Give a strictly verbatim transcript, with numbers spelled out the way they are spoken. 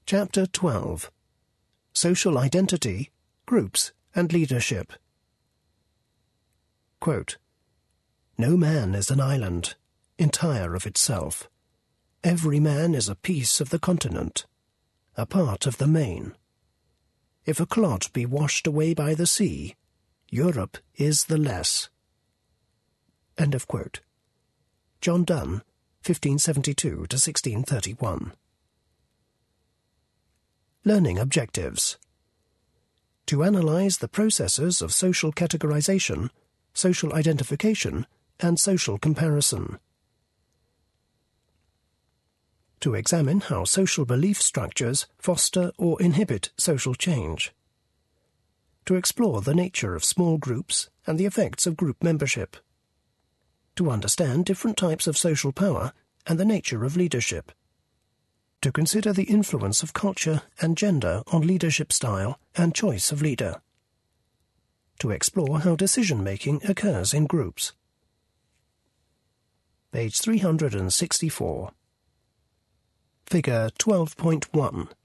Chapter twelve. Social Identity, Groups and Leadership. Quote, "No man is an island, entire of itself. Every man is a piece of the continent, a part of the main. If a clot be washed away by the sea, Europe is the less." End of quote. John Donne, fifteen seventy-two to sixteen thirty-one. Learning objectives. To analyze the processes of social categorization, social identification, and social comparison. To examine how social belief structures foster or inhibit social change. To explore the nature of small groups and the effects of group membership. To understand different types of social power and the nature of leadership. To consider the influence of culture and gender on leadership style and choice of leader. To explore how decision-making occurs in groups. Page three hundred sixty-four. Figure twelve point one.